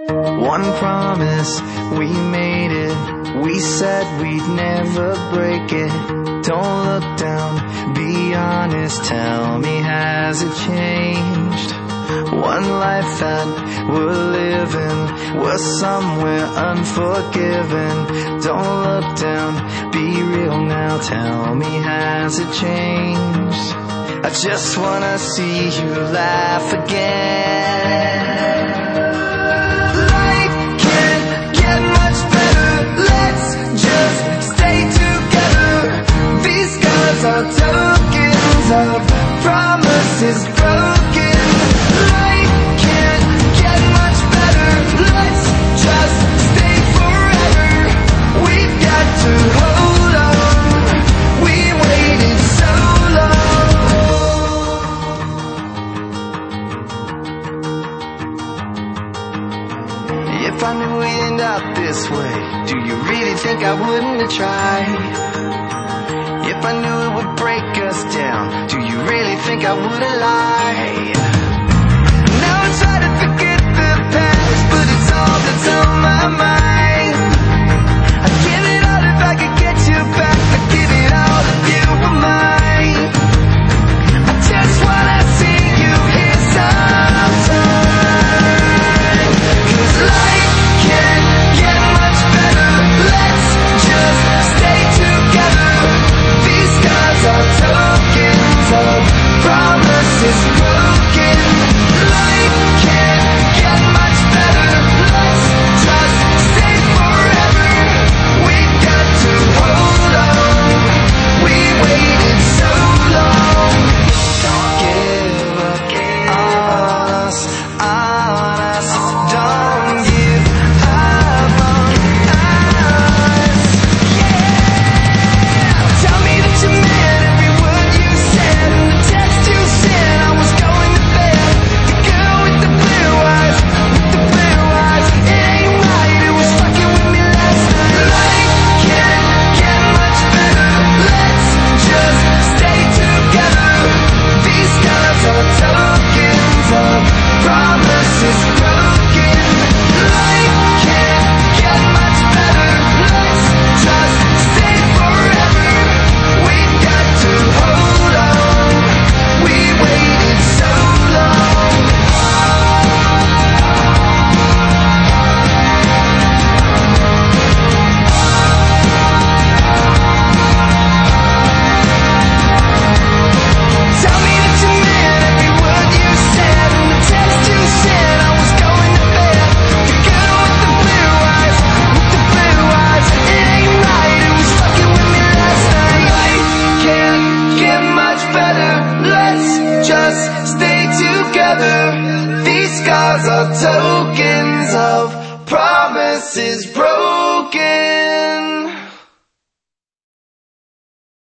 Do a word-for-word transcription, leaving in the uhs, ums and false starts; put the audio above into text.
One promise, we made it. We said we'd never break it. Don't look down, be honest. Tell me, has it changed? One life that we're living, we're somewhere unforgiven. Don't look down, be real now. Tell me, has it changed? I just wanna see you laugh again. Life can't get much better. Let's just stay together. These scars are tokens of promises broken. Life can't get much better. Let's just stay forever. We've got to hold on. We waited so long. If I knew we'd end up this way, do you really think I wouldn't have tried? If I knew it would break us down, do you really think I would have lied? Now I'm trying to forget the past, but it's all that's on my mind. I'd give it all if I could get you back. I'd give it all if you were mine. I just wanna see you here sometime. 'Cause life can't get much better. Let's just stay together. These scars are tokens of promises broken. Life can't get much better. Let's just stay forever. We've got to hold on. We waited so long. Don't give up on us, on us. Don't give up on us. Yeah. Tell me that you meant every word you said, and the text you sent. I was going to bed. The girl with the blue eyes, with the blue eyes. It ain't right, it was fucking with me last night. Life can't get much better. Let's just stay together. These scars are tokens of promises broken. Life can't get much better. Let's just stay forever. We've got to hold on. We waited so long. Tell me that you meant every word you said, and the text you sent. I was going to bed. The girl with the blue eyes, with the blue eyes. It ain't right, it was fucking with me last night. Life can't get much better. Let's just stay together. These scars are tokens of promises broken.